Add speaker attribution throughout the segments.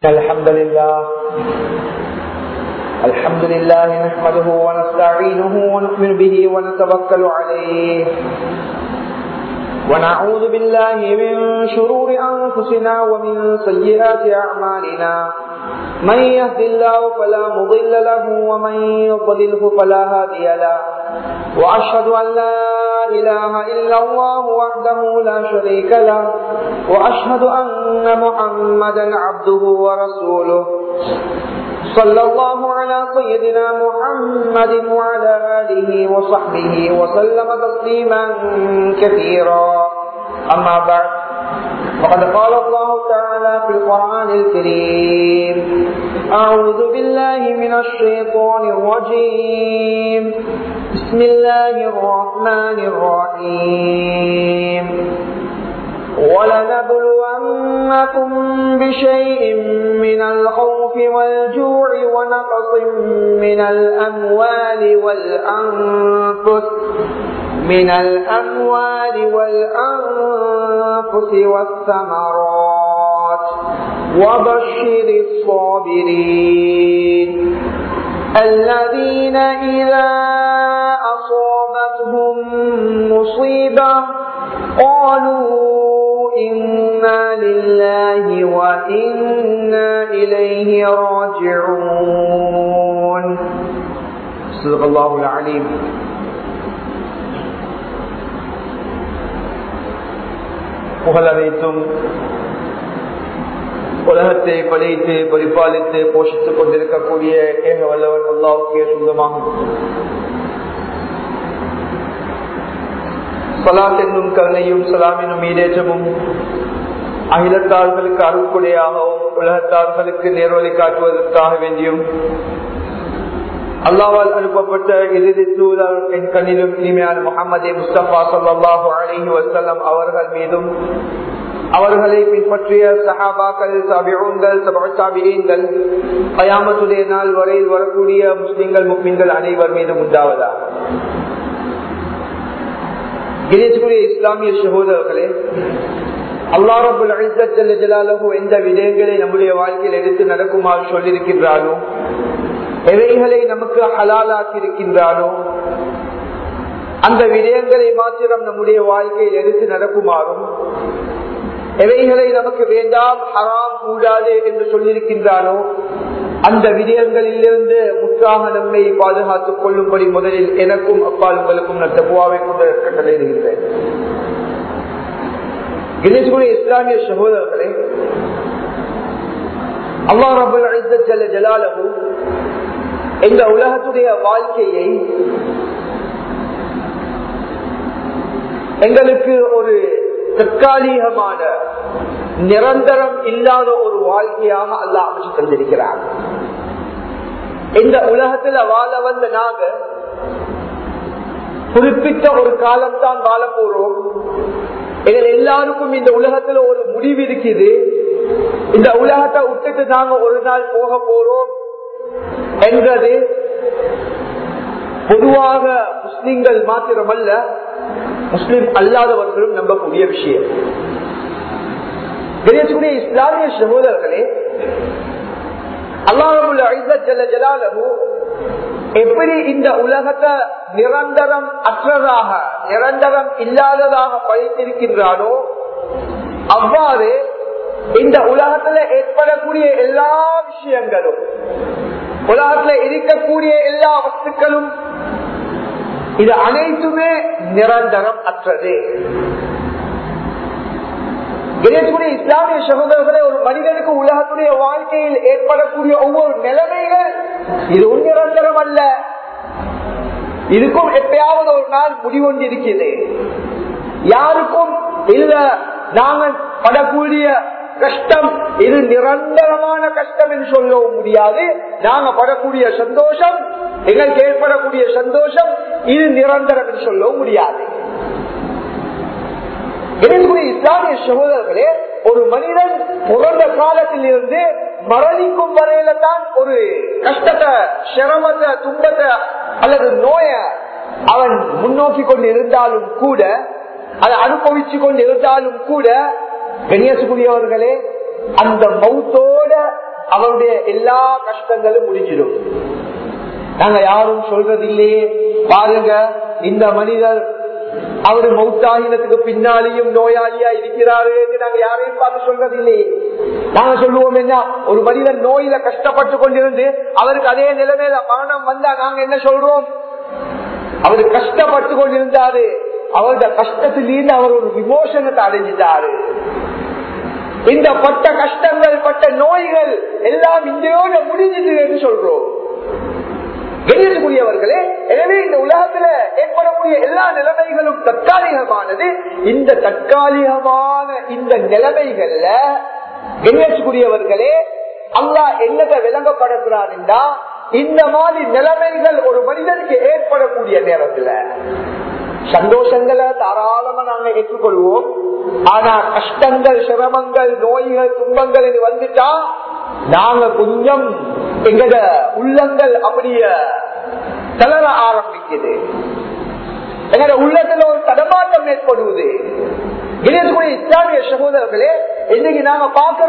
Speaker 1: الحمد لله نحمده ونستعينه ونؤمن به ونتوكل عليه ونعوذ بالله من شرور أنفسنا ومن سيئات أعمالنا من يهد الله فلا مضل له ومن يضلله فلا هادي له وأشهد أن لا إله إلا الله وحده لا شريك له وأشهد أن محمدا عبده ورسوله صلى الله على سيدنا محمد وعلى آله وصحبه وسلم تسليما كثيرا أما بعد فقد قال الله تعالى في القرآن الكريم أعوذ بالله من الشيطان الرجيم بسم الله الرحمن الرحيم ولنبلونكم بشيء من الخوف والجوع ونقص من الأموال والأنفس والثمرات وبشر الصابرين الذين إذا أصابتهم مصيبة قالوا إنا لله وإنا إليه راجعون صدق الله العليم. புகழனைத்தும் உலகத்தை படைத்து பரிபாலித்து போஷித்துக் கொண்டிருக்கக்கூடிய ஏக வல்லவன் அல்லாஹ்வுக்கே சொந்தமாகும். ஸலாத் என்னும் கருணையும் சலாம் என்னும் ஈடேற்றமும் அகிலத்தார்களுக்கு அருள்கொடையாகவும் உலகத்தார்களுக்கு நேர்வழி காட்டுவதற்காக வேண்டியும் அல்லாஹ்வால் அனுப்பப்பட்ட இறுதி தூதர் என் கண்ணிலும் இனிமையான முஹம்மதே முஸ்தபா ஸல்லல்லாஹு அலைஹி வஸல்லம் அவர்கள் மீதும் அவர்களை பின்பற்றிய சஹாபாக்கள், தாபிஊன்கள், தபஉ தாபிஈன்கள், கியாமத்துடைய நாள் வரையில் வரக்கூடிய முஸ்லிம்கள் முஃமின்கள் அனைவர் மீதும் உண்டாவதாக. கிரேஸ்குரிய இஸ்லாமிய சகோதரர்களே, அல்லாஹ் ரப்பல் இஸ்ஸத் ஜல்ல ஜலாலுஹு எந்த விடயங்களை நம்முடைய வாழ்க்கையில் எடுத்து நடக்குமாறு சொல்லியிருக்கின்றானோ, எவைகளை நமக்கு ஹலாலாக்கி இருக்கின்றானோ அந்த விடயங்களை மாத்திரம் நம்முடைய வாழ்க்கையில் எடுத்து நடக்குமாறும், எவைகளை நமக்கு வேண்டாம் ஹராம் கூடாது என்று சொல்லியிருக்கின்றானோ அந்த விடயங்களிலிருந்து முற்றாக நம்மை பாதுகாத்துக் கொள்ளும்படி முதலில் எனக்கும் அப்பால் உங்களுக்கும் நான் தக்வாவை கொண்டு கட்டளையிடுகின்றேன். இஸ்லாமிய சகோதரர்களே, அல்லாஹ் ரப்பல் இஸ்ஸத் ஜல்ல ஜலாலுஹு இந்த உலகத்துடைய வாழ்க்கையை எங்களுக்கு ஒரு தற்காலிகமான நிரந்தரம் இல்லாத ஒரு வாழ்க்கையாக அல்லாஹ் அமைச்சு தந்திருக்கிறார். இந்த உலகத்துல வாழ வந்த நாங்க குறிப்பிட்ட ஒரு காலம்தான் வாழ போறோம். எங்கள் எல்லாருக்கும் இந்த உலகத்துல ஒரு முடிவு இருக்குது. இந்த உலகத்தை விட்டுட்டு நாங்க ஒரு நாள் போக போறோம் என்றது பொதுவாக முஸ்லிம்கள் மாத்திரமல்ல, முஸ்லிம் அல்லாதவர்களும் நம்பக்கூடிய விஷயம். இஸ்லாமிய சகோதரர்களே, அல்லாஹ் ரப்பல் இஸ்ஸத் ஜல்ல ஜலாலுஹு எப்படி இந்த உலகத்தை நிரந்தரம் அற்றதாக, நிரந்தரம் இல்லாததாக படைத்திருக்கின்றானோ அவ்வாறு இந்த உலகத்துல ஏற்படக்கூடிய எல்லா விஷயங்களும், உலகத்துல இருக்கக்கூடிய எல்லா வஸ்துக்களும், இது அனைத்துமே நிரந்தரம் அற்றது. இஸ்லாமிய சகோதரர்களே, ஒரு மனிதனுக்கு உலகத்துடைய வாழ்க்கையில் ஏற்படக்கூடிய ஒவ்வொரு நிலைமைகள் இது நிரந்தரம் அல்ல. இதுக்கும் எப்பயாவது ஒரு நாள் முடிவொன்று இருக்கிறது. யாருக்கும் இல்ல நாங்கள் படக்கூடிய கஷ்டம் இது நிரந்தரமான கஷ்டம் என்று சொல்லவும் முடியாது. நாங்க படக்கூடிய சந்தோஷம், எங்களுக்கு ஏற்படக்கூடிய சந்தோஷம் இது நிரந்தரம் என்று சொல்லவும் முடியாது. இஸ்லாமிய சகோதரர்களே, ஒரு மனிதன் பிறந்த காலத்தில் இருந்து மரணிக்கும் வரையில தான் ஒரு கஷ்டத்தை, சிரமத்தை, துன்பத்தை அல்லது நோய அவன் முன்னோக்கி கொண்டு இருந்தாலும் கூட, அதை அனுபவிச்சு கொண்டு இருந்தாலும் கூட, கணியசுக்குரியவர்களே, அந்த மௌத்தோட அவருடைய எல்லா கஷ்டங்களும் முடிஞ்சிடும். நாங்க யாரும் சொல்றது இல்லையே, பாருங்க இந்த மனிதர் அவரு மௌத்தாகினத்துக்கு பின்னாலேயும் நோயாளியா இருக்கிறாரு என்று நாங்க யாரையும் பார்த்து சொல்றது இல்லையே. நாங்க சொல்லுவோம் என்ன, ஒரு மனிதன் நோயில கஷ்டப்பட்டு கொண்டிருந்து அவருக்கு அதே நிலைமையில மரணம் வந்தா நாங்க என்ன சொல்றோம், அவரு கஷ்டப்பட்டு கொண்டிருந்தாரு, அவருடைய கஷ்டத்திலிருந்து அவர் ஒரு விமோசனத்தை அடைஞ்சிட்டாரு. இந்த பட்ட கஷ்டங்கள் பட்ட நோய்கள் எல்லாம் இந்தியோட முடிஞ்சது என்று சொல்றோம். கண்ணியத்துக்குரியவர்களே, எனவே இந்த உலகத்துல ஏற்படக்கூடிய எல்லா நிலைமைகளும் தற்காலிகமானது. இந்த தற்காலிகமான இந்த நிலைமைகள்ல கண்ணியத்துக்குரியவர்களே அல்லாஹ் என்னத்தை விளங்கப்படுகிறார் என்றா, இந்த மாதிரி நிலைமைகள் ஒரு மனிதனுக்கு ஏற்படக்கூடிய நேரத்துல சந்தோஷங்களை தாராளமா நாங்க ஏற்றுக்கொள்வோம். ஆனா கஷ்டங்கள், சிரமங்கள், நோய்கள், துன்பங்கள் இது வந்துட்டா நாங்க கொஞ்சம் எங்கட உள்ளங்கள் அப்படிய தளர ஆரம்பிக்குது. எங்கட உள்ளத்துல ஒரு தடமாட்டம் ஏற்படுவது. இஸ்லாமிய சகோதரர்களே, இன்னைக்கு நாங்க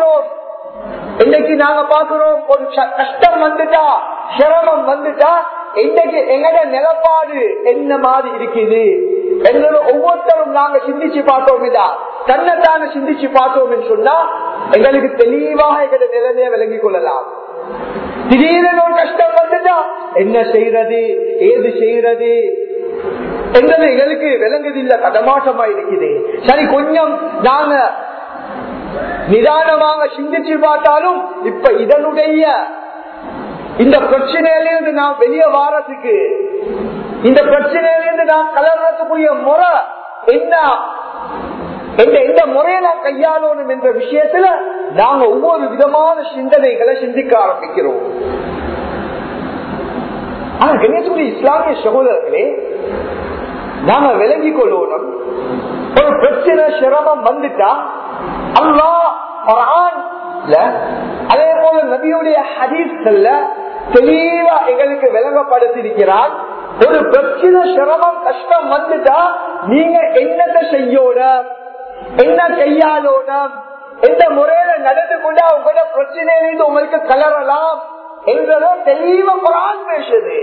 Speaker 1: பாக்குறோம் ஒரு கஷ்டம் வந்துட்டா, சிரமம் வந்துட்டா இன்னைக்கு எங்கட நிலப்பாடு என்ன மாதிரி இருக்குது எங்களோட ஒவ்வொருத்தரும் நாங்க சிந்திச்சு பார்த்தோம். தன்னைத்தான சிந்திச்சு பார்த்தோம் சொன்னா எங்களுக்கு தெளிவாக எங்களோட நிலைமையை விளங்கிக் கொள்ளலாம். திடீரென ஒரு கஷ்டம் வந்துட்டா என்ன செய்யறது, ஏது செய்யறது என்பது எங்களுக்கு விளங்குதில்லை, தடமாட்டமா இருக்குது. சரி, கொஞ்சம் நாங்க நிதானமாக சிந்திச்சு பார்த்தாலும் இப்ப இதனுடைய இந்த பிரச்சனையிலிருந்து நாம் வெளியே வாரத்துக்கு, இந்த பிரச்சனையிலிருந்து நாம் கலர்றதுக்குரிய முறை என்ன, எந்த முறையை நாம் கையாளணும் என்ற விஷயத்துல நாங்க ஒவ்வொரு விதமான சிந்தனைகளை சிந்திக்க ஆரம்பிக்கிறோம். ஆனா கணேசனுடைய இஸ்லாமிய சகோதரர்களே, நாம விளங்கிக் கொள்ளணும், ஒரு பிரச்சனை சிரமம் வந்துட்டா அல்லாஹ் குர்ஆன்ல அதே போல நபியுடைய ஹதீஸ்கள்ல தெளிவா எங்களுக்கு விளங்கப்படுத்தியிருக்கிறார். ஒரு பிரச்சனை சிரமம் கஷ்டம் வந்துட்டா நீங்க என்னத்தை செய்யோட, என்ன கையாளோட, எந்த முறையில நடந்து கொண்டா உங்களோட பிரச்சனையிலிருந்து உங்களுக்கு கலரலாம் என்றதோ தெளிவா குர்ஆன் பேசுது.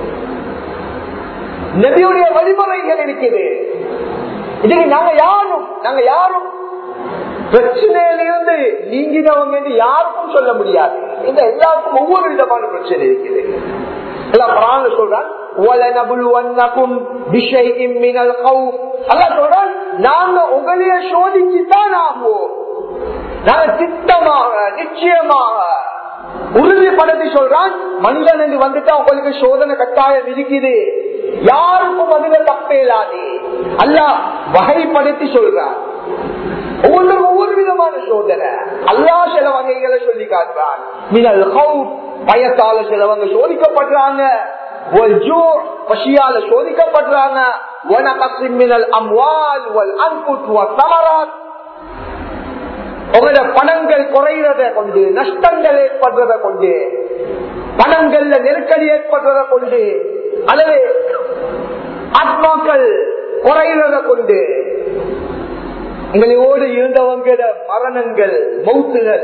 Speaker 1: நபியுடைய வழிமுறைகள் இருக்குது. இதுக்கு நாங்க யாரும் பிரச்சனையிலிருந்து நீங்கினவங்க என்று யாருக்கும் சொல்ல முடியாது. இந்த எல்லாருக்கும் ஒவ்வொரு விதமான பிரச்சனை இருக்குது. சொல்றான் நாங்க உங்களைய சோதிச்சுதான் ஆகுவோம். நாங்க திட்டமாக நிச்சயமாக உறுதிப்படுத்தி சொல்றான், மனிதன் என்று வந்துட்டா உங்களுக்கு சோதனை கட்டாயம் இருக்குது, யாருக்கும் அதுல தப்பே இல்லாது அல்லாஹ் வகைப்படுத்தி சொல்றான். ஒவ்வொன்றும் ஒவ்வொரு விதமான சோதனை அல்லாஹ் சில வகைகளை சொல்லி காட்டுறான். மினல் கௌஃப், பயத்தால சிலவங்க சோதிக்கப்படுறாங்க, பசியால சோதிக்கப்படுறாங்க, மினல் அம்வால் வல் அன்ஃபுஸ் வஸ்ஸமராத், உங்களோட பணங்கள் குறைறத கொண்டு, நஷ்டங்கள் ஏற்படுறத கொண்டு, பணங்கள்ல நெருக்கடி ஏற்படுறத கொண்டு, அல்லது ஆத்மாக்கள் குறைறத கொண்டு, எங்களோடு இருந்தவங்க மரணங்கள், மௌத்துகள்,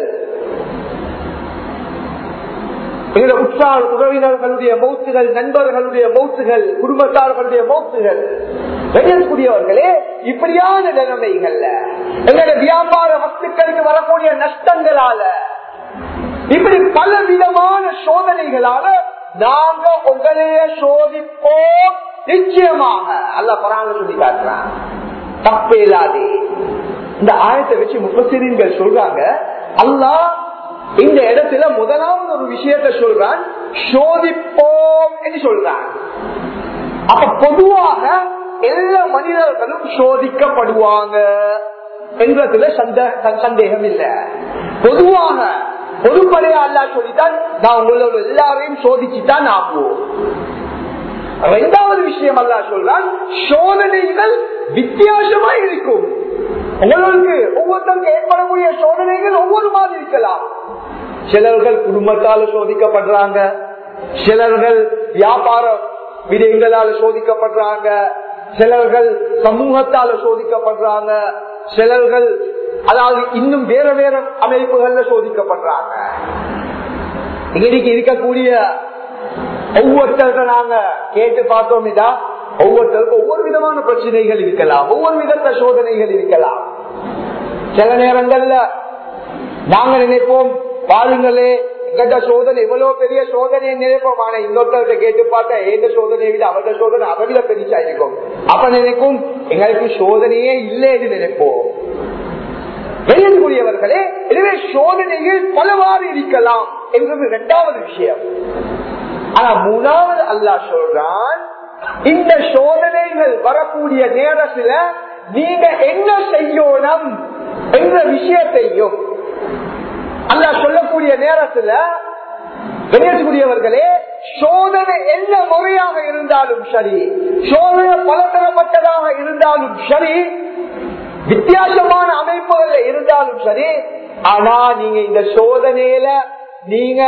Speaker 1: எங்களுடைய உற்றார் உறவினர்களுடைய மௌத்துகள், நண்பர்களுடைய மௌத்துகள், குடும்பத்தார்களுடைய மௌத்துகள், கூடியவர்களே இப்படியான நிலைமைகள்ல எங்களுடைய வியாபார வஸ்துக்களுக்கு வரக்கூடிய நஷ்டங்களால, இப்படி பல விதமான சோதனைகளால நாங்க உங்களைய சோதிப்போம் நிச்சயமாக. அல்லாஹ் குர்ஆன்ல சொல்லி காட்டுறான், தப்பே இல்லாதே. இந்த ஆயத்தை வச்சு முஃபஸ்ஸிரீன்கள் சொல்றாங்க, அல்லாஹ் இந்த இடத்துல முதலாவது ஒரு விஷயத்தை சொல்றான், சோதிப்போம் என்று சொல்றான். அப்ப பொதுவாக எல்லா மனிதர்களும் சோதிக்கப்படுவாங்க என்றதுல சந்தேகம் இல்லை. பொதுவாக பொதுப்படையா அல்லாஹ் சொல்லித்தான், நான் உங்களோட எல்லாரையும் சோதிச்சுதான் ஆகுவோம். இரண்டாவது விஷயம் அல்லாஹ் சொல்றான், சோதனைகள் வித்தியாசமா இருக்கும். உங்களுக்கு ஒவ்வொருத்தருக்கு ஏற்படக்கூடிய சோதனைகள் ஒவ்வொரு மாதிரி இருக்கலாம். சிலர்கள் குடும்பத்தால சோதிக்கப்படுறாங்க, சிலர்கள் வியாபார விடயங்களால சோதிக்கப்படுறாங்க, சிலர்கள் சமூகத்தால சோதிக்கப்படுறாங்க, சிலர்கள் அதாவது இன்னும் வேற வேற அமைப்புகள்ல சோதிக்கப்படுறாங்க. இன்னைக்கு இருக்கக்கூடிய ஒவ்வொருத்தருக்கு நாங்க கேட்டு பார்த்தோம், ஒவ்வொருத்தருக்கும் ஒவ்வொரு விதமான பிரச்சனைகள் இருக்கலாம், ஒவ்வொரு விதத்த சோதனைகள் இருக்கலாம். சில நேரங்கள்ல நாங்க நினைப்போம், பாருங்களே எங்கட சோதனை எவ்வளவு பெரிய சோதனையை நினைப்போம். ஆனா இன்னொருத்தர்கிட்ட கேட்டு பார்த்தா எந்த சோதனையை விட அவருடைய சோதனை அவங்கள பெருசா இருக்கும். அப்ப நினைக்கும் எங்களுக்கு சோதனையே இல்லைன்னு நினைப்போம். வெளியேறக்கூடியவர்களே, எனவே சோதனைகள் பலவாறு இருக்கலாம் என்பது இரண்டாவது விஷயம். ஆனா மூணாவது அல்லாஹ் சொல்றான், இந்த சோதனைகள் வரக்கூடிய நேரத்துல நீங்க என்ன செய்யணும் என்ற விஷயத்தையும் அல்லாஹ் சொல்லக்கூடிய நேரத்துல வெளியேற்றக்கூடியவர்களே, சோதனை என்ன முறையாக இருந்தாலும் சரி, சோதனை பலதரப்பட்டதாக இருந்தாலும் சரி, வித்தியாசமான அமைப்புகள் இருந்தாலும் சரி, ஆனா நீங்க இந்த சோதனையில நீங்க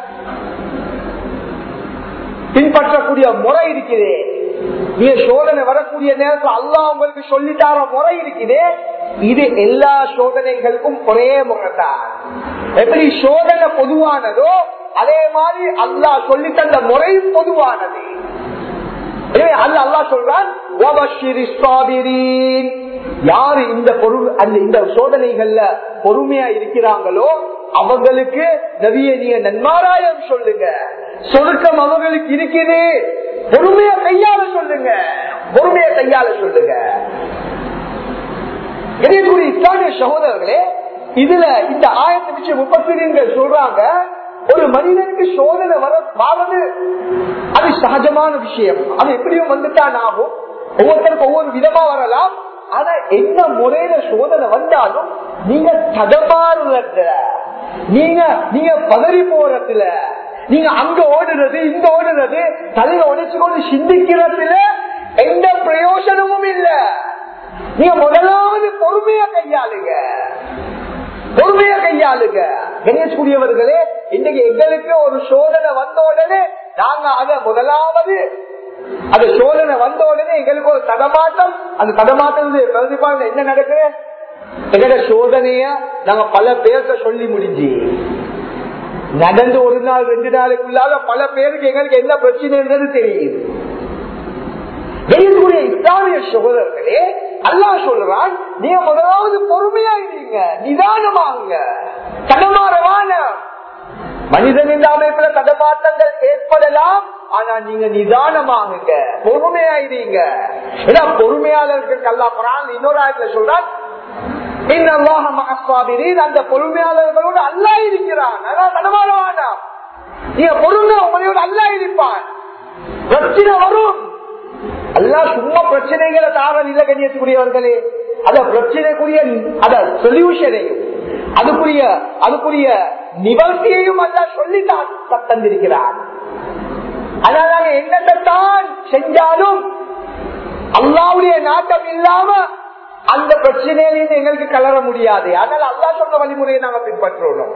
Speaker 1: பின்பற்றக்கூடிய முறை இருக்குது. நீங்க சோதனை வரக்கூடிய நேரத்தில் அல்லாஹ் உங்களுக்கு சொல்லிட்டார முறை இருக்குது. இது எல்லா சோதனைகளுக்கும் ஒரே முறைதான். எப்படி சோதனை பொதுவானதோ அதே மாதிரி அல்லாஹ் சொல்லி தந்த முறையும் பொதுவானது. அல்லாஹ் சொல்றான், யாரு இந்த சோதனைகள்ல பொறுமையா இருக்கிறாங்களோ அவங்களுக்கு நபியே நீங்க நன்மாராயம் சொல்லுங்க, சொருக்கம் அவங்களுக்கு இருக்குது, பொறுமையா கையாள சொல்லுங்க, பொறுமையா கையாள சொல்லுங்க. இதற்குரிய இஸ்லாமிய சகோதரர்களே, இதுல இந்த 1030 சொல்றாங்க, ஒரு மனிதனுக்கு சோதனை வரது அது சகஜமான விஷயம். அது எப்படியும் வந்துட்டான் ஆகும். ஒவ்வொருத்தருக்கும் ஒவ்வொரு விதமா வரலாம். ஆனா என்ன முறையில சோதனை வந்தாலும் நீங்க தடமாறுறதுல, நீங்க பதறி போறதுல, நீங்க அங்க ஓடுறது இங்க ஓடுறது, தலையில உடைச்சு கொண்டு சிந்திக்கிறதுல எந்த பிரயோஜனமும் இல்ல. நீங்க முதலாவது பொறுமையா கையாளுங்க, பொறுமையா கையாளுங்க. கணேஷ்குரியவர்களே, இன்னைக்கு எங்களுக்கு ஒரு சோதனை வந்த உடனே நாங்க அத முதலாவது அந்த சோதனை வந்த உடனே எங்களுக்கு ஒரு தடமாட்டம், அந்த தடமாட்டத்துடைய பிரதிபாலனை என்ன நடக்குது? எங்களோட சோதனைய நாங்க பல பேர்த்த சொல்லி முடிஞ்சு நடந்து ஒரு நாள் 2 நாளுக்குள்ளால பல பேருக்கு எங்களுக்கு என்ன பிரச்சனைன்றது தெரியுது. வெளியக்கூடிய இஸ்லாமிய சகோதரர்களே, அல்லாஹ் சொல்றான், நீங்க முதலாவது பொறுமையா இருங்க, நிதானமாகுங்க, தடமாறவான. மனிதன் இந்த அமைப்புல தடமாற்றங்கள் ஏற்படலாம், ஆனா நீங்க நிதானமாகுங்க, பொறுமையா இருங்க. ஏன்னா பொறுமையாளர்களுக்கு அல்லாஹ் குர்ஆன் இன்னொரு ஆயத்துல சொல்றான், இன்னல்லாஹ மஅஸ்ஸாபிரீன், அந்த பொறுமையாளர்களோடு அல்லாஹ் இருக்கிறான். அதான் தடமாறவான, நீங்க பொறுமை, உங்களோட அல்லாஹ் இருப்பான். பிரச்சனை வரும், அல்லாஹ் சும்மா பிரச்சனைகளை தாரவில்லை கண்ணியத்துக்குரியவர்களே. அத பிரச்சனைக்குரிய அத சொல்யூஷனையும் அதுக்குரிய நிவர்த்தியையும் அல்லாஹ் சொல்லித்தான் தந்திருக்கிறார். அதனால நாங்க என்னத்தான் செஞ்சாலும் அல்லாஹ்வுடைய நாட்டம் இல்லாம அந்த பிரச்சனையிலிருந்து எங்களுக்கு கலர முடியாது. அதனால அல்லாஹ் சொன்ன வழிமுறையை நாங்க பின்பற்றணும்.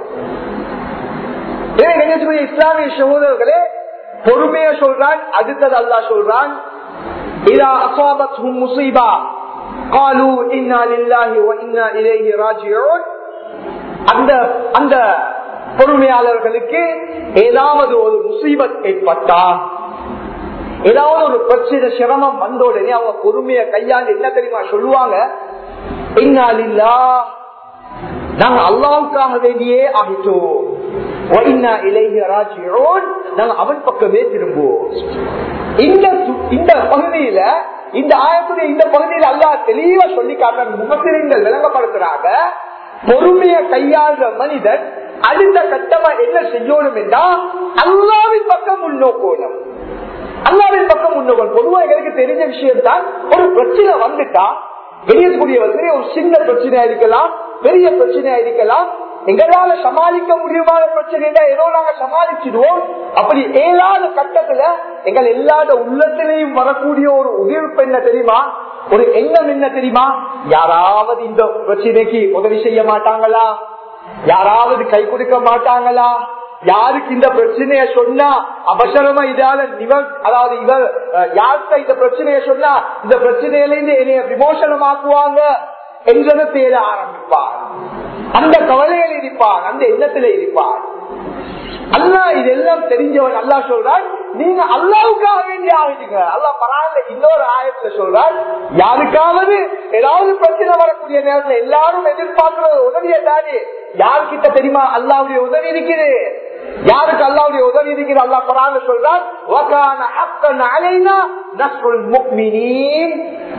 Speaker 1: இஸ்லாமிய சகோதரர்களே, பொறுமையை சொல்றான். அடுத்தது அல்லாஹ் சொல்றான், إذا أصابتهم مصيبة قالوا إنا لله وإنا إليه راجعون. அந்த பொறுமையாளர்களுக்கு ஏதாவது ஒரு முசீபத் ஏற்பட்டா, ஏதாவது ஒரு பிரச்சனை சிரமம் வந்த உடனே அவங்க பொறுமையை கையாண்டு என்ன தெரியுமா சொல்லுவாங்க? இன்னா லில்லாஹ், நாங்க அல்லாஹ்வுக்காக வேண்டியே ஆகிட்டோம், வ இன்னா இலைஹி ராஜிஊன், நாங்க அவன் பக்கமே திரும்புவோம். இந்த பகுதியில, இந்த ஆயத்துடைய இந்த பகுதியில் அல்லாஹ் தெளிவா சொல்லி காட்டுற முஃபஸ்ஸிரீன்கள் விளங்கப்படுத்துறாங்க, பொறுமையை கையாளுற மனிதன் அடுத்த கட்டமா என்ன செய்யணும் என்றா அல்லாஹ்வின் பக்கம் முன்னோக்கணும். அல்லாஹ்வின் பக்கம் முன்னோக்கணும். பொதுவாக எங்களுக்கு தெரிஞ்ச விஷயம் தான், ஒரு பிரச்சனை வந்துட்டா வெளியக்கூடியவர்களே, ஒரு சின்ன பிரச்சனையா இருக்கலாம், பெரிய பிரச்சனையா இருக்கலாம், எங்களால சமாளிக்க முடியுமான பிரச்சனை ஏதோ நாங்க சமாளிச்சிடுவோம். அப்படி ஏழாவது கட்டத்துல எங்கள் எல்லாத உள்ளத்திலையும் வரக்கூடிய ஒரு உதிர்ப்பு என்ன தெரியுமா? ஒரு எண்ணம் என்ன தெரியுமா? யாராவது இந்த பிரச்சனைக்கு உதவி செய்ய மாட்டாங்களா? யாராவது கை கொடுக்க மாட்டாங்களா? யாருக்கு இந்த பிரச்சனைய சொன்னா அவசரமா இதால அதாவது இவர் யார்கிட்ட இந்த பிரச்சனைய சொன்னா இந்த பிரச்சனையிலிருந்து என்னைய விமோசனமாக்குவாங்க என்றதை தேட ஆரம்பிப்பார். அந்த கவலையில் இருப்பான், அந்த எண்ணத்திலே இருப்பான். அல்லாஹ் இதெல்லாம் தெரிஞ்சவன் அல்லாஹ் சொல்றான், நீங்க அல்லாஹ்வுக்காக வேண்டி ஆகிட்டீங்க. அல்லாஹ் குர்ஆன்ல இன்னொரு ஆயத்துல சொல்றான், யாருக்காவது ஏதாவது பிரச்சனை வரக்கூடிய நேரத்துல எல்லாரும் எதிர்பார்க்கிற உதவியை தானே யாருக்கிட்ட தெரியுமா அல்லாஹ்வுடைய உதவி இருக்குது. யாருக்கு அல்லாஹ்வுடைய உதவி இருக்குது? அல்லாஹ் குர்ஆன்ல சொல்றான், வகான ஹக்கன் அலைனா நஸ்ருல் முஃமினீன்.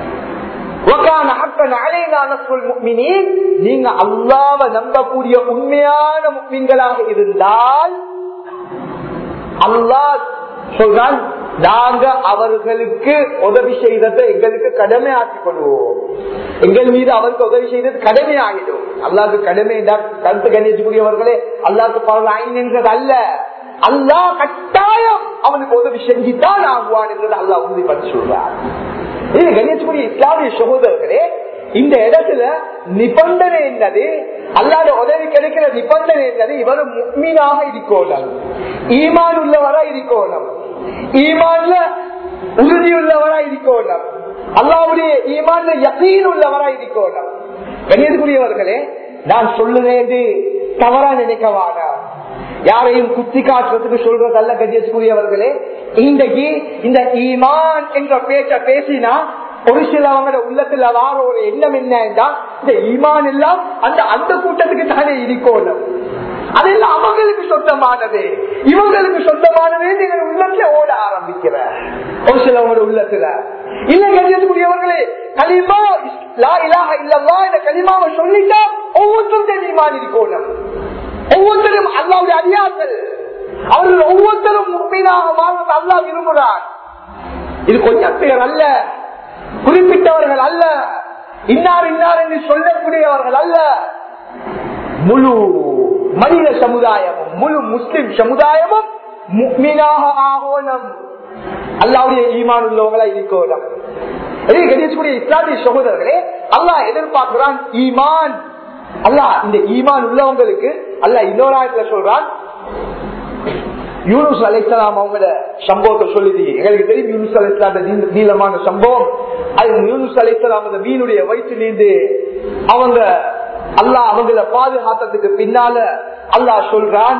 Speaker 1: நீங்க அல்லாஹ்வை நம்பக்கூடிய உண்மையான முஃமின்களாக இருந்தால் அல்லாஹ் சொல்றான், நாங்க அவர்களுக்கு உதவி செய்ததை எங்களுக்கு கடமை ஆக்கிக் கொள்வோம். எங்கள் மீது அவருக்கு உதவி செய்தது கடமை ஆகிடும். அல்லாஹ்க்கு கடமை கருத்து கணிக்கக்கூடியவர்களே, அல்லாஹ்க்கு பரவ ஐன்றது அல்ல. அல்லாஹ் கட்டாயம் அவனுக்கு உதவி செஞ்சுதான் ஆகுவான் என்றது அல்லாஹ் உறுதிப்பட்டு சொல்றார். இது கணிக்கக்கூடிய இஸ்லாமிய சகோதரர்களே, இந்த இடத்துல நிபந்தனை என்னது? அல்லாஹ்வுடைய உதவி கிடைக்கிற நிபந்தனை என்னது? இவர் முஃமினாக இருக்கணும், ஈமான் உள்ளவரா இருக்கணும், ஈமான்ல உறுதி உள்ளவரா இருக்கணும், அல்லாஹ்வுடைய ஈமான்ல யகீன் உள்ளவரா இருக்கணும். கணிக்கக்கூடியவர்களே, நான் சொல்லுறேன் தவறா நினைக்கவான, யாரையும் குத்தி காட்டுறதுக்கு சொல்றதல்ல. கணிக்கக்கூடியவர்களே, இன்றைக்கு இந்த ஈமான் என்ற பேச்ச பேசினா ஒரு சிலவங்க உள்ளத்துல வார ஒரு எண்ணம் என்னன்னா, இந்த ஈமான் எல்லாம் அந்த கூட்டத்துக்கு தானே இருக்கணும், அதெல்லாம் அவங்களுக்கு சொந்தமானது, இவங்களுக்கு சொந்தமானது நீங்கள் உள்ளத்துல ஓட ஆரம்பிக்கிற ஒரு சிலவங்க உள்ளத்துல இல்ல. கணிக்கக்கூடியவர்களே, கலிமா லா இலாஹ இல்லல்லாஹ் இந்த கலிமாவை சொல்லிட்டா ஒவ்வொருத்தரும் ஈமான் இருக்கணும், ஒவ்வொருத்தரும் அல்லாஹ்வுடைய அடியார்கள், அவர்கள் ஒவ்வொருத்தரும் முஃமினாக வாழ்வது அல்லாஹ் விரும்புகிறார். இது கொஞ்சம் பேர் அல்ல, குறிப்பிட்டவர்கள் அல்ல, இன்னார் இன்னார் என்று சொல்லக்கூடியவர்கள் அல்ல. முழு மனித சமுதாயமும் முழு முஸ்லிம் சமுதாயமும் முஃமினாக ஆகணும், அல்லாஹ்வுடைய ஈமான் உள்ளவங்களா இருக்கணும். இஸ்லாமிய சகோதரர்களே, அல்லாஹ் எதிர்பார்க்கிறான் ஈமான். அல்லாஹ் இந்த ஈமான் உள்ளவங்களுக்கு அல்லாஹ் இன்னொரு ஆயத்துல சொல்றான், யூனுஸ் அலைஹிஸ்ஸலாம் அவங்களோட சம்பவத்தை சொல்லுது. எங்களுக்கு தெரியும் யூனுஸ் அலைஹிஸ்ஸலாம் நீளமான சம்பவம். அது யூனுஸ் அலைஹிஸ்ஸலாம் அந்த மீனுடைய வயிற்றிலிருந்து அவங்க அல்லாஹ் அவங்களை பாதுகாத்ததுக்கு பின்னால அல்லாஹ் சொல்றான்,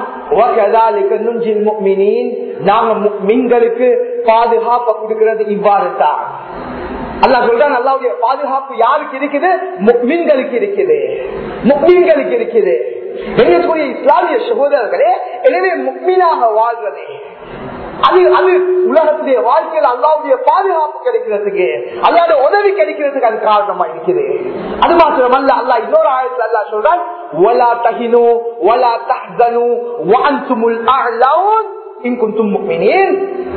Speaker 1: நாங்க முஃமின்களுக்கு பாதுகாப்பு கொடுக்கிறது இவ்வாறு தான். அல்லாஹ் சொல்றான், அல்லாஹ்வுடைய பாதுகாப்பு யாருக்கு இருக்குது? முஃமின்களுக்கு இருக்குது, முஃமின்களுக்கு இருக்குது. இஸ்லாமிய சகோதரர்களே, எனவே முஃமினாக வாழ்றது அது உலகத்துடைய வாழ்க்கையில் அல்லாஹ்வுடைய பாதுகாப்பு கிடைக்கிறதுக்கு, அல்லாஹ்வுடைய உதவி கிடைக்கிறதுக்கு அது காரணமா இருக்குது. அது மாத்திரமல்ல, அல்லாஹ் இன்னொரு ஆயத்துல அல்லாஹ் சொல்றான், வலா தஹினு வலா தஹ்ஸனு வஅன்துமுல் அஅலவுன் இன் குன்தும் முஃமினீன்.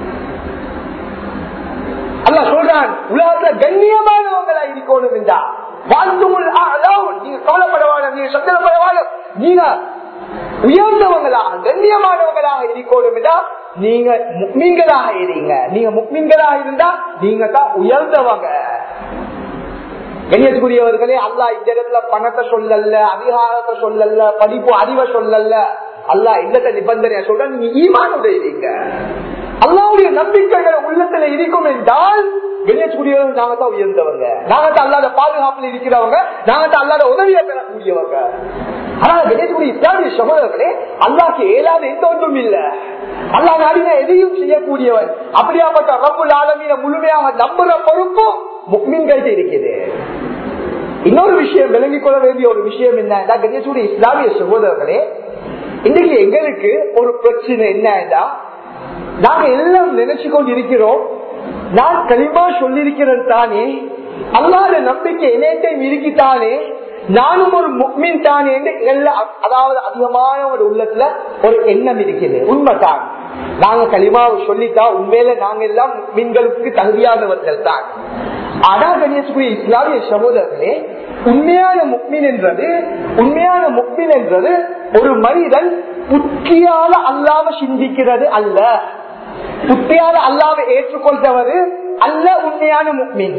Speaker 1: அல்லாஹ் சொல்றான், உலகத்துல கண்ணியமானவங்களா இருக்கணும் என்றா வாழ்த்துமுல் அஅலவுன், நீங்க கவலைப்படவான, நீங்க சந்தேகப்படவான, நீங்க உயர்ந்தவங்களாக கண்ணியமானவங்களாக இருக்கணும் என்றா நீங்க முஃமின்களாக இருங்க. நீங்க முஃமின்களாக இருந்தா நீங்க தான் உயர்ந்தவங்க. கண்ணியத்துக்குரியவர்களே, அல்லாஹ் இந்த இடத்துல பணத்தை சொல்லல, அதிகாரத்தை சொல்லல, படிப்பு அறிவை சொல்லல. அல்லாஹ் இந்த நிபந்தனையை சொல்ற, நீங்க ஈமானுடைய இருங்க, அல்லாஹ்வுடைய நம்பிக்கைகளை உள்ளத்துல இருக்கும் என்றால் கண்ணியத்துக்குரியவர்கள் நாங்க தான் உயர்ந்தவங்க, நாங்க தான் அல்லாஹ்வுடைய பாதுகாப்புல இருக்கிறவங்க, நாங்க தான் அல்லாஹ்வுடைய உதவியை பெறக்கூடியவங்க. ஆனா கண்ணியத்துக்குரிய இஸ்லாமிய சகோதரர்களே, அல்லாஹ்க்கு ஏலாத எந்த ஒன்றும் இல்ல. அல்லாஹ் நாடின எதையும் செய்யக்கூடியவன். அப்படியாப்பட்ட ரப்புல் ஆலமீனை முழுமையாக நம்புற பொறுப்பும் முஃமின்களுக்கு இருக்குது. இன்னொரு விஷயம் விளங்கிக் கொள்ள வேண்டிய ஒரு விஷயம் என்ன, கண்ணியத்துக்குரிய இஸ்லாமிய சகோதரர்களே, இன்னைக்கு எங்களுக்கு ஒரு பிரச்சனை என்னன்னா, நாங்க எல்லாம் நினைச்சு கொண்டு இருக்கிறோம், நான் கலிமா சொல்லிருக்கிறேன் தானே, அல்லாஹ்வுடைய நம்பிக்கை என்னையும் இருக்கித்தானே, நானும் ஒரு முஃமின் தானே என்று அதாவது அதிகமான ஒரு உள்ளத்துல ஒரு எண்ணம் இருக்குது. உண்மைதான், நாங்க கலிமாவை சொல்லிட்டா உண்மையில நாங்க எல்லாம் முஃமின்களுக்கு தகுதியானவர்கள் தான். ஆனா கணியத்துக்குரிய இஸ்லாமிய சகோதரர்களே, உண்மையான முஃமின் என்றது ஒரு மனிதன் புத்தியால அல்லாஹ்வை சிந்திக்கிறது அல்ல, புத்தியால அல்லாஹ்வை ஏற்றுக்கொள்றவர் அல்ல உண்மையான முஃமின்.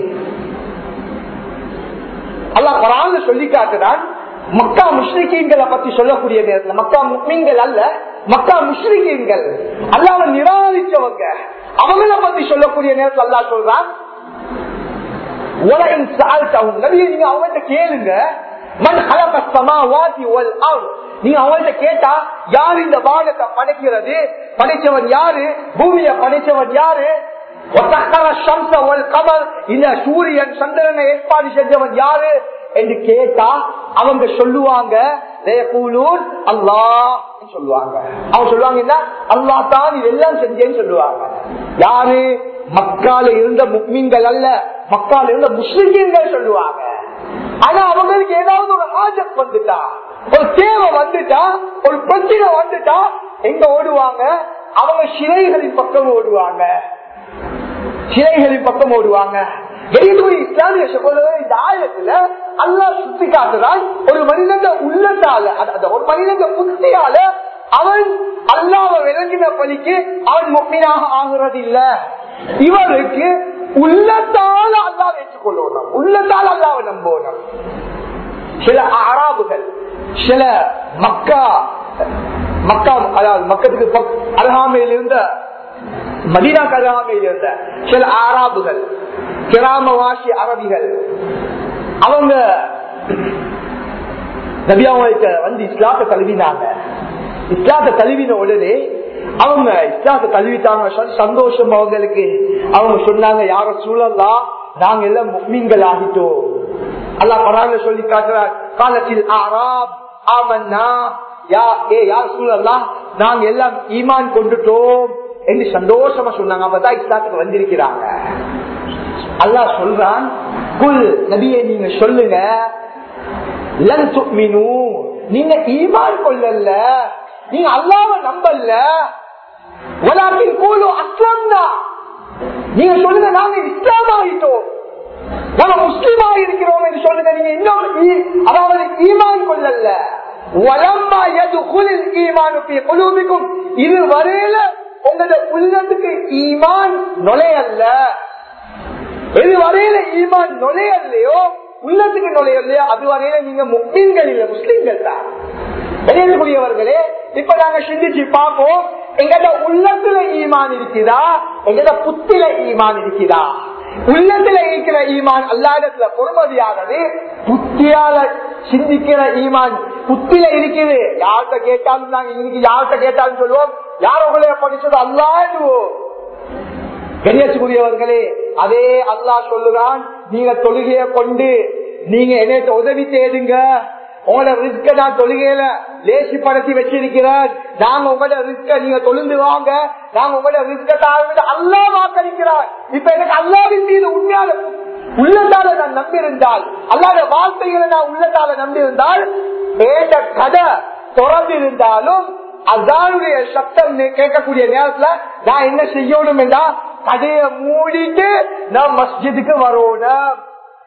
Speaker 1: அல்லாஹ் குர்ஆன்ல சொல்லி காட்டுறான், மக்கா முஷ்ரிக்கீன்களை பத்தி சொல்லக்கூடிய நேரத்தில் மக்கா முஃமின்கள் அல்ல, மக்கா முஷ்ரிக்கீன்கள், அல்லாஹ்வை நிராகரிச்சவங்க, அவங்களை பத்தி சொல்லக்கூடிய நேரத்தில் அல்லாஹ் சொல்றான், நபியே நீங்க அவங்கள்ட்ட கேளுங்க, மன் ஹலக ஸமாவாதி வல் அர்த். நீங்க அவங்கள்ட்ட கேட்டா யாரு இந்த வானத்தை படைக்கிறது, படைச்சவன் யாரு, பூமியை படைச்சவன் யாரு, இந்த சூரியன் சந்திரனை ஏற்பாடு செஞ்சவன் யாரு என்று கேட்டா அவங்க சொல்லுவாங்க அல்லாஹ் சொல்லுவாங்க. அவங்க சொல்லுவாங்க என்ன, அல்லாஹ் தான் இதெல்லாம் செஞ்சேன்னு சொல்லுவாங்க. யாரு? மக்கால இருந்த முக்மீன்கள் அல்ல, மக்கால இருந்த முஸ்லிம்கள் சொல்லுவாங்க. ஆனா அவங்களுக்கு ஏதாவது ஒரு ஆஜத் வந்துட்டா, ஒரு தேவை வந்துட்டா, ஒரு பிரச்சனை வந்துட்டா எங்க ஓடுவாங்க? அவங்க சிலைகளின் பக்கம் ஓடுவாங்க, சிலைகளின் பக்கம் ஓடுவாங்க. இஸ்லாமிய சகோதரர், இந்த ஆயத்துல அல்லாஹ் சுத்தி காட்டுறான், ஒரு மனிதன் உள்ளத்தால, ஒரு மனிதன் புத்தியால அவன் அல்லாஹ்வை விளங்கின பலிக்கு அவன் முக்மீனாக ஆகிறது இல்ல. இவருக்கு உள்ளத்தால அல்லாஹ் ஏற்றுக்கொள்ளணும், உள்ளத்தால் அல்லாஹ்வை நம்பணும். சில அராபுகள், சில மக்கா அதாவது மக்கத்துக்கு அருகாமையில் இருந்த, மதீனாக்கு அருகாமையில் இருந்த சில ஆராபுகள், கிராமவாசி அரபிகள், அவங்க நபியாவுக்கு வந்து இஸ்லாத்தை தழுவினாங்க. இஸ்லாத்தை தழுவின உடனே அவங்க இஸ்லாத்தை தழுவிட்டாங்க, சந்தோஷம் அவங்களுக்கு. அவங்க சொன்னாங்க, யார சூழல்லா நாங்க எல்லாம் முஸ்லிம்கள் ஆகிட்டோம். அல்லாஹ் குர்ஆன்ல சொல்லி காட்டுறார், காலத்தில் ஆராப் ஆமன்னா, யார் சூழல்லா நாங்க எல்லாம் ஈமான் கொண்டுட்டோம் என்று சந்தோஷமா சொன்னாங்க. அப்பதான் இஸ்லாத்துக்கு வந்திருக்கிறாங்க. அல்லாஹ் சொல்றான், குல் நபியே நீங்க சொல்லுங்க, லன் துமினு, நீங்க ஈமான் கொள்ளல, நீங்க அல்லாஹ்வை நம்பல, வலாக்கின் கூலு அஸ்லம்னா, நீங்க சொல்லுங்க நாங்க இஸ்லாம் ஆகிட்டோம், நாங்க முஸ்லிம் ஆகிருக்கிறோம் என்று சொல்லுங்க. நீங்க இன்னும் அதாவது ஈமான் கொள்ளல. வலம்மா யதுகுலில் ஈமானு ஃபீ குலூபிக்கும், இது வரையில உங்களோட உள்ளத்துக்கு ஈமான் நுழையல்ல. எது வரையில ஈமான் நுழையலையோ, உள்ளத்துக்கு நுழையலையோ, அது வரையில நீங்க முஸ்லிம்கள் இல்ல, முஸ்லிம்கள் தான். வெளியேறக்கூடியவர்களே, இப்ப நாங்க சிந்திச்சு பார்ப்போம், எங்கட உள்ளத்துல ஈமான் இருக்குதா, எங்கட புத்தில ஈமான் இருக்குதா? உள்ளத்துல இருக்கிற ஈமான் அல்லாஹ்விடத்துல பொறுமதியானது, புத்தியால சிந்திக்கிற ஈமான் புத்தில இருக்குது. யார்கிட்ட கேட்டாலும் நாங்க இன்னைக்கு யார்கிட்ட கேட்டாலும் சொல்லுவோம், யார் உங்களைய படிச்சது அல்லாஹ்வுவோம். கண்ணியத்துக்குரியவர்களே, அதே அல்லாஹ் சொல்லுறான், நீங்க தொழுகைய கொண்டு நீங்க என்னைட்ட உதவி தேடுங்க, உங்களோட ரிஸ்க நான் தொழுகையில லேசிப்படுத்தி வச்சிருக்கிறேன், நாங்க உங்களோட ரிஸ்க நீங்க தொழுந்து வாங்க, நாங்க உங்களோட ரிஸ்க அல்லாஹ் வாக்களிக்கிறார். இப்ப எனக்கு அல்லாஹ்வின் மீது உண்மையான உள்ளத்தால நான் நம்பியிருந்தால், அல்லாஹ்வுடைய வார்த்தைகளை நான் உள்ளத்தால நம்பியிருந்தால், ஏண்ட கடை திறந்திருந்தாலும் அதானுடைய சத்தம் கேட்கக்கூடிய நேரத்துல நான் என்ன செய்யணும் என்றா, கடையை மூடிட்டு நான் மஸ்ஜிதுக்கு வரணும்.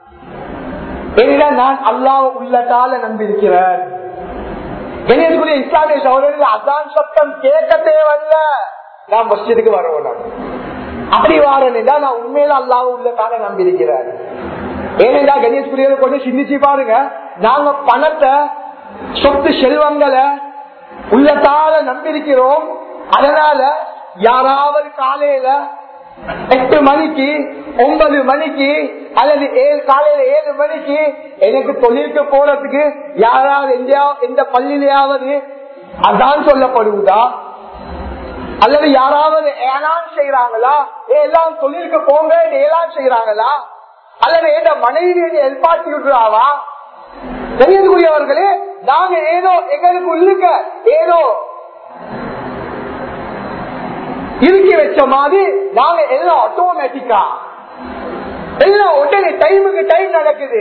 Speaker 1: நான் அல்லாஹ் உள்ளத்தால நம்பியிருக்கிறேன். இஸ்லாமிய சகோதரர்கள் அதான் சத்தம் கேட்க தேவையில்ல, நான் மஸ்ஜிதுக்கு வரணும். அப்படி வாரேன் நான் உண்மையில அல்லாஹ் உள்ளத்தால நம்பியிருக்கிறேன். ஏனென்றா கணேஷ்குரியர்கள் கொண்டு சிந்திச்சு பாருங்க, நாங்க பணத்தை சொத்து செல்வங்களை உள்ளத்தால நம்பியிருக்கிறோம். அதனால யாராவது காலையில 8 மணிக்கு 9 மணிக்கு அல்லது காலையில 7 மணிக்கு எனக்கு தொழிலுக்கு போறதுக்கு யாராவது எந்த பள்ளியிலாவது அதான் சொல்லப்படுவதா, அல்லது யாராவது ஏலான் செய்யறாங்களா, எல்லாம் தொழிலுக்கு போங்க ஏலான் செய்யறாங்களா, அல்லது எந்த மனைவி எல்பாட்டி விடுறாவா? தெரியக்கூடியவர்களே, நாங்க ஏதோ எங்களுக்கு உள்ளுக்க ஏதோ இறுக்கி வச்ச மாதிரி நாங்க எல்லாம் ஆட்டோமேட்டிக்கா எல்லாம் உடனே டைமுக்கு டைம் நடக்குது.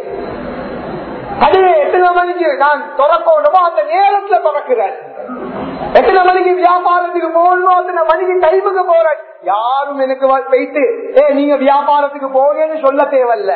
Speaker 1: கடையை 8 மணிக்கு நான் திறக்கணுமோ அந்த நேரத்துல திறக்கிறேன், 8 மணிக்கு வியாபாரத்துக்கு போகணுமோ அத்தனை மணிக்கு டைமுக்கு போறேன். யாரும் எனக்கு வைத்து நீங்க வியாபாரத்துக்கு போறேன்னு சொல்ல தேவையில்ல.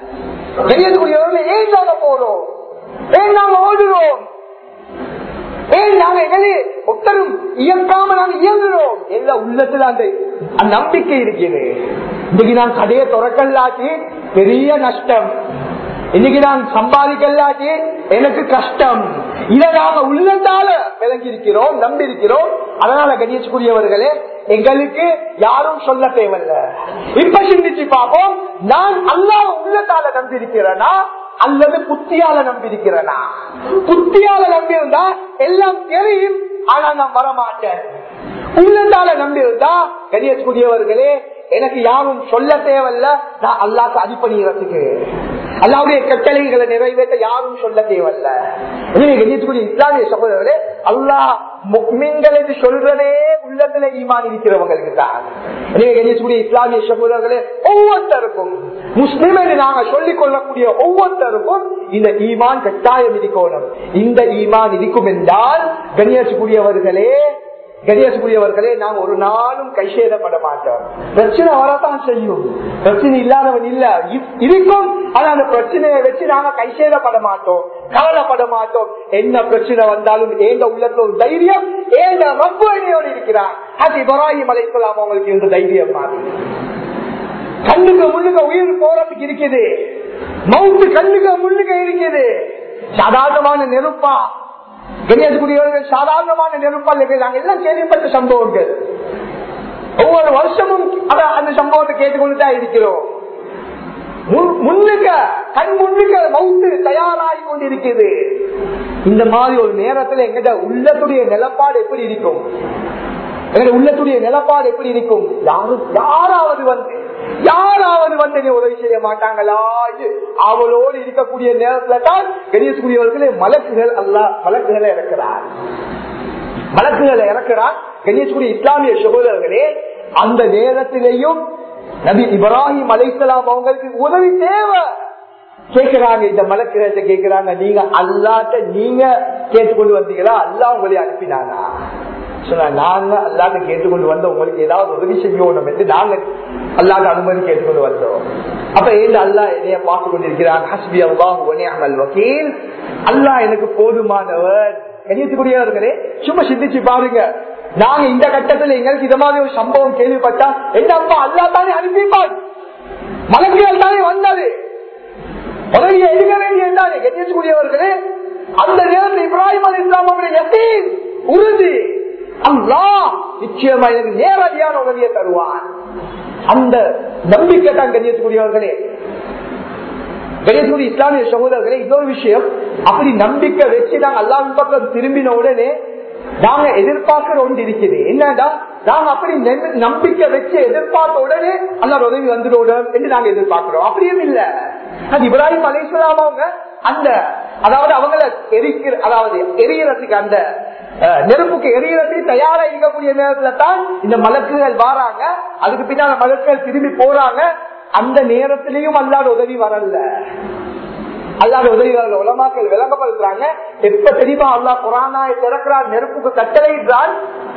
Speaker 1: ஏன் நாங்க போறோம், ஏன் நாங்க ஓடுறோம், ஏன் நாங்க எங்களை ஒத்தரும் இயக்காம நாங்க இயங்குறோம்? எல்லா உள்ளத்துல அந்த நம்பிக்கை இருக்குது. இன்னைக்கு நான் கடையை திறக்கலாட்டி பெரிய நஷ்டம், இன்னைக்கு நான் சம்பாதிக்கலாட்டி எனக்கு கஷ்டம். இதை நாங்க உள்ளத்தால விளங்கி இருக்கிறோம், நம்பி இருக்கிறோம். அதனால கணேஷ்குரியவர்களே, எங்களுக்கு யாரும் சொல்ல தேவையில்ல. இப்ப சிந்திச்சு பார்ப்போம், நான் அல்லாஹ் உள்ளத்தால நம்பி இருக்கிறேனா அல்லது புத்தியால நம்பி இருக்கிறனா? புத்தியால நம்பி இருந்தா எல்லாம் தெரியும், ஆனா நான் வரமாட்டேன். உள்ளத்தால நம்பி இருந்தா கணியக்கூடியவர்களே, எனக்கு யாரும் சொல்ல தேவையில்ல, நான் அல்லாஹ்க்கு அடிபணிகிறதுக்கு, அல்லாஹ்வுடைய கட்டளைகளை நிறைவேற்ற யாரும் சொல்ல தேவையில்ல. கணியக்கூடிய இஸ்லாமிய சகோதரர்களே, அல்லாஹ் முஃமின்கள் என்று சொல்றதே உள்ளத்துல ஈமான் இருக்கிறவங்களுக்கு தான். கணியக்கூடிய இஸ்லாமிய சகோதரர்களே, ஒவ்வொருத்தருக்கும் முஸ்லிம் என்று நாங்க சொல்லிக் கொள்ளக்கூடிய ஒவ்வொருத்தருக்கும் இந்த ஈமான் கட்டாயம் இருக்கணும். இந்த ஈமான் இருக்கும் என்றால் கணியக்கூடியவர்களே நாம் ஒரு நாளும் கைசேதப்பட மாட்டோம். பிரச்சனை வரத்தான் செய்யும், பிரச்சனை இல்லாதவன் இல்ல இருக்கும். ஆனா அந்த பிரச்சனையை வச்சு நாங்க கைசேதப்பட மாட்டோம், கவலைப்பட மாட்டோம். என்ன பிரச்சனை வந்தாலும் ஏங்க உள்ளத்துல ஒரு தைரியம், ஏங்க ரப்பு என்னையோடு இருக்கிறார். அது இப்ராஹிம் அலைஹிஸ்ஸலாம் அவங்களுக்கு இருந்த தைரியம் மாதிரி. கண்ணுக்கு முன்னுக்கு உயிர் போறதுக்கு இருக்குது, மவுத்து கண்ணுக்கு முன்னுக்கு இருக்குது. சாதாரணமான நெருப்பா கணியக்கூடியவர்கள், சாதாரணமான நெருப்பாளர்கள் நாங்கள் எல்லாம் கேள்விப்பட்ட சம்பவங்கள். ஒவ்வொரு வருஷமும் அந்த சம்பவத்தை கேட்டுக்கொண்டுதான் இருக்கிறோம். கண் முன்னுக்க மவுத்து தயாராகி கொண்டிருக்கிறது. இந்த மாதிரி ஒரு நேரத்தில் எங்கிட்ட உள்ளத்துடைய நிலப்பாடு எப்படி இருக்கும்? உள்ளத்துடைய நிலப்பாடு எப்படி இருக்கும்? யாராவது வந்து உதவி செய்ய மாட்டாங்களா? அவளோடு இருக்கக்கூடிய நேரத்துல தான் கணியக்கூடியவர்களே மலக்குகள் மலக்குகளை இறக்கிறார். கணியக்கூடிய இஸ்லாமிய சகோதரர்களே, அந்த நேரத்திலேயும் நபி இப்ராஹிம் அலைஹிஸ்ஸலாம் அவங்களுக்கு உதவி தேவை. கேட்கிறாங்க, இந்த மலக்குகளை கேட்கிறாங்க, நீங்க அல்லாஹ்ட்ட நீங்க கேட்டுக்கொண்டு வந்தீங்களா? அல்லாஹ் உங்களை அனுப்பினானா? நாங்க அல்லாஹ்ட்ட கேட்டுக்கொண்டு வந்த உங்களுக்கு ஏதாவது உதவி செய்யணும் என்று நாங்க அல்லாஹ்ட்ட அனுமதி கேட்டுக்கொண்டு வந்தோம். அப்ப ஏன் அல்லாஹ் என்னைய பார்த்து கொண்டிருக்கிறான்? ஹஸ்பி அல்லாஹு வ நிஅமல் வகீல், அல்லாஹ் எனக்கு போதுமானவர். கணியத்துக்குரியவர்களே, சும்மா சிந்திச்சு பாருங்க. நாங்க இந்த கட்டத்துல எங்களுக்கு இந்த மாதிரி ஒரு சம்பவம் கேள்விப்பட்டா என்ன அப்பா அல்லாஹ் தானே அனுப்பிப்பான், மலக்குகள் தானே வந்தது, உதவியை எடுக்க வேண்டிய என்றாலே. கணியத்துக்குரியவர்களே, அந்த நேரத்தில் இப்ராஹிம் அலைஹிஸ்ஸலாம் அவருடைய உறுதி, அல்லாஹ் நிச்சயமா எனக்கு நேரடியான உதவியை தருவான். அந்த நம்பிக்கை தான் கணியத்துக்குரியவர்களே. கணியத்துக்குரிய இஸ்லாமிய சகோதரர்களே, இன்னொரு விஷயம், அப்படி நம்பிக்கை வச்சு நாங்க அல்லாஹ்வின் பக்கம் திரும்பின உடனே நாங்க எதிர்பார்க்கிற ஒன்று இருக்குது. என்னடா, நாங்க அப்படி நம்பிக்கை வச்சு எதிர்பார்த்த உடனே அல்லாஹ் உதவி வந்துடும் என்று நாங்க எதிர்பார்க்கிறோம். அப்படியும் இல்ல. அது இப்ராஹிம் அலைஹிஸ்ஸலாம் அவங்க அதாவது அவங்களை எரியறதுக்கு, அந்த நெருப்புக்கு எரியறதுக்கு தயாரா இருக்கக்கூடிய நேரத்துல தான் இந்த மலக்குகள் வராங்க. அதுக்கு பின்னால மலக்குகள் திரும்பி போறாங்க. அந்த நேரத்திலையும் அல்லாஹ் உதவி வரல. அல்லாஹ் உதவி வரல. உலமாக்கள் விளங்கப்படுத்துறாங்க. எப்ப தெரியுமா அல்லாஹ் குர்ஆனை திறக்கிறார், நெருப்புக்கு கட்டளையிடுறான்,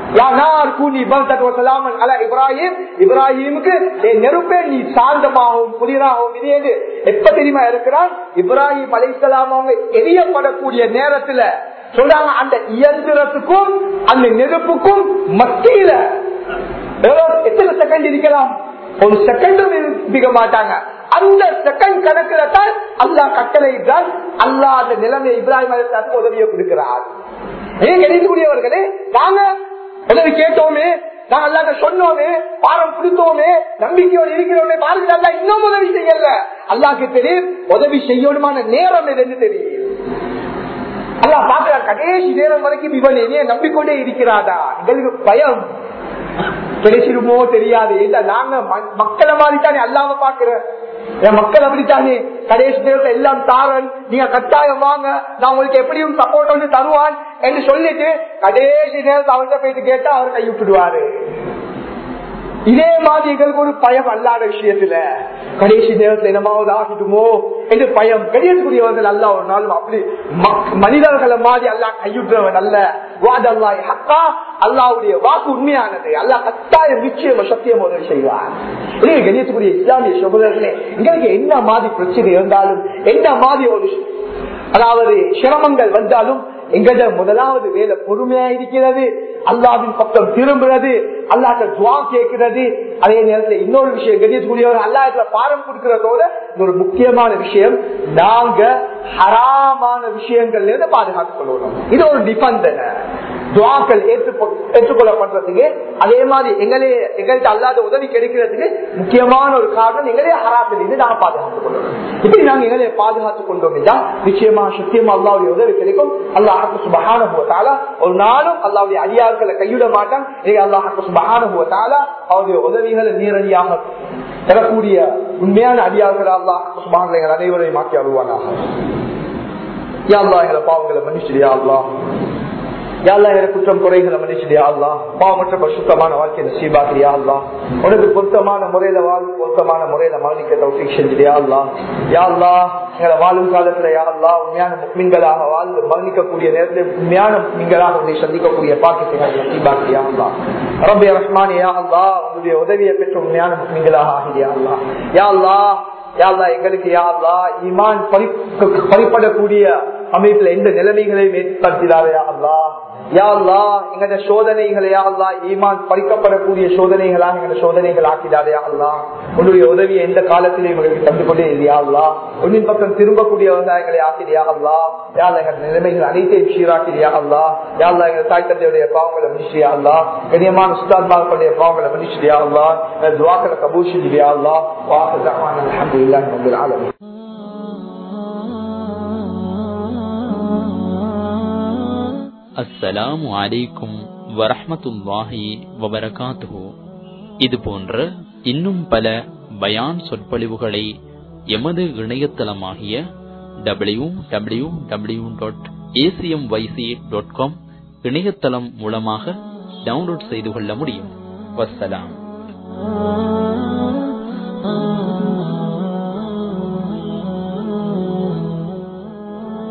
Speaker 1: இப்ராஹிமுக்கு நெருப்பே நீ சாந்தமாகவும் குளிராகவும் இது எப்ப தெரியுமா இருக்கிறான்? இப்ராஹிம் அலைஹிஸ்ஸலாம் அவங்க எரியப்படக்கூடிய நேரத்துல சொல்றாங்க, அந்த இயந்திரத்துக்கும் அந்த நெருப்புக்கும் மத்தியில எத்தனை செகண்ட் இருக்கலாம்? ஒரு செகண்டும் இருக்க மாட்டாங்க. அந்த செகண்ட் கணக்குல தான் அல்லாஹ் கட்டளையிட்டால் அல்லாஹ் அந்த நிலைமை இப்ராஹிம் அலைஹிஸ்ஸலாத்துக்கு உதவியை கொடுக்கிறார். கிடைக்கக்கூடியவர்களே, நாங்க உதவி கேட்டோமே, நாங்க அல்லாஹ்ட்ட சொன்னோமே, பாரம் கொடுத்தோமே, நம்பிக்கையோடு இருக்கிறோமே, பாருங்க அல்லாஹ் இன்னும் உதவி செய்யல. அல்லாஹ்க்கு தெரியும் உதவி செய்யணுமான நேரம் எதுன்னு தெரியும். அல்லாஹ் பாக்குறார், கடைசி நேரம் வரைக்கும் இவன் என்னைய நம்பிக்கொண்டே இருக்கிறாதா? எங்களுக்கு பயம் கிடைச்சிருமோ தெரியாது. நாங்க மக்களை மாதிரித்தானே அல்லாம பாக்குறேன், மக்கள் அப்படித்தானே கடைசி நேரத்தில் எல்லாம் தாரன், நீங்க கட்டாயம் வாங்க, நான் உங்களுக்கு எப்படியும் சப்போர்ட் வந்து தருவான் என்று சொல்லிட்டு கடைசி நேரத்தை அவர்கிட்ட போயிட்டு கேட்டா அவர் கைவிட்டுடுவாரு. இதே மாதிரி எங்களுக்கு ஒரு பயம் அல்லாத விஷயத்துல, கடைசி நேரத்தில் என்னமாவது ஆகிடுமோ என்று பயம். கிடையக்கூடியவர்கள் அல்ல ஒரு நாள் அப்படி மனிதர்களை மாதிரி அல்லாஹ் கையுற்றவன் அல்ல. வாதல்லாஹ் ஹக்கா, அல்லாஹ்வுடைய வாக்கு உண்மையானது. அல்லாஹ் கட்டாயம் நிச்சயம் சத்தியம் உதவி செய்வார். கணியத்துக்குரிய இஸ்லாமிய சகோதரர்களே, எங்களுக்கு என்ன மாதிரி பிரச்சனை இருந்தாலும், என்ன மாதிரி ஒரு அதாவது சிரமங்கள் வந்தாலும் எங்கட முதலாவது வேலை பொறுமையா இருக்கிறது, அல்லாஹ்வின் பக்கம் திரும்புறது, அல்லாஹ்ட்ட துஆ கேட்கிறது. அதே நேரத்தில் இன்னொரு விஷயம் கணியக்கூடியவர் அல்லாஹ்ல பாரம் கொடுக்கிறதோட ஒரு முக்கியமான விஷயம், நாங்க ஹராமான விஷயங்கள்ல இருந்து பாதுகாத்துக் கொள்ளணும். இது ஒரு நிபந்தனை. துஆக்கள் ஏற்றுக்கொள்ளப்படுறதுக்கு, அதே மாதிரி எங்கள்கிட்ட அல்லாத உதவி கிடைக்கிறதுக்கு முக்கியமான ஒரு காரணம் எங்களே ஹராத்திலிருந்து நாங்க பாதுகாத்துக் கொள்ளணும். இப்படி நாங்க எங்களை பாதுகாத்துக் கொண்டோம் என்றால் நிச்சயமா சத்தியமா அல்லாஹ்வுடைய உதவி கிடைக்கும். அல்லாஹ் சுப்ஹானஹு வ தஆலா ஒரு நாளும் அல்லாஹ்வுடைய அடியார்களை கைவிட மாட்டான். அல்லாஹ் சுப்ஹானஹு வ தஆலா அவருடைய உதவிகளை நேரடியாக தரக்கூடிய உண்மையான அடியார்கள் அல்லாஹ் சுப்ஹானஹு எங்கள் அனைவரையும் மாற்றி அருள்வானாக. யா அல்லாஹ் எங்களை பாவங்களை மன்னிச்சிடு. யா அல்லாஹ் குற்றம் குறைகளை மன்னிச்சிடியா அல்லாஹ். பாவமற்ற பரிசுத்தமான வாழ்க்கை நசீபாக்கிறியா அல்லாஹ். உனக்கு பொருத்தமான முறையில வாழ்ந்து பொருத்தமான முறையில மரணிக்க தௌஃபீக் செஞ்சிடியா அல்லாஹ். யா அல்லாஹ் எங்களை வாழும் காலத்துல யா அல்லாஹ் உண்மையான முஃமின்களாக வாழ்ந்து மரணிக்கக்கூடிய நேரத்தில் உண்மையான முஃமின்களாக உன்னை சந்திக்கக்கூடிய பாக்கியத்தை நசீபாக்கிறியா அல்லாஹ். ரப்பி ரஹ்மான் யா அல்லாஹ் உன்னுடைய உதவியை பெற்ற உண்மையான முஃமின்களாக ஆகிறியா அல்லாஹ். யா அல்லாஹ் எங்களுக்கு யா அல்லாஹ் ஈமான் பறிப்படக்கூடிய அமைப்புல எந்த நிலைமைகளையும் ஏற்படுத்தினாரே யா அல்லாஹ். யா அல்லாஹ் எங்கட சோதனைகளை யா அல்லாஹ் ஈமான் பறிக்கப்படக்கூடிய சோதனைகளாக எங்கட சோதனைகள் ஆக்கினாரே யா அல்லாஹ். உன்னுடைய உதவியை எந்த காலத்திலையும் எங்களுக்கு தந்து கொண்டே இல்லையா அல்லாஹ். உன்னின் பக்கம் திரும்பக்கூடிய விவசாயங்களை ஆக்கிறியா அல்லாஹ். யா அல்லாஹ் எங்க நிலைமைகள் அனைத்தையும் சீராக்கிறியா அல்லாஹ். யா அல்லாஹ் எங்க தாய் தந்தையுடைய பாவங்களை மன்னிச்சியா அல்லாஹ். கண்ணியமான உஸ்தாத்மார்களுடைய பாவங்களை மன்னிச்சியா அல்லாஹ். துஆக்களை கபூல் செஞ்சியா அல்லாஹ். வாஹிர் தஅவானா அல்ஹம்துலில்லாஹி ரப்பில் ஆலமீன்.
Speaker 2: அஸ்ஸலாமு அலைக்கும் வரஹ்மத்துல்லாஹி வபரகாத்துஹு. இது போன்ற இன்னும் பல பயான் சொற்பொழிவுகளை எமது இணையதளமாகிய www.acmyc.com இணையதளம் மூலமாக டவுன்லோட் செய்து கொள்ள முடியும். வஸ்ஸலாம்.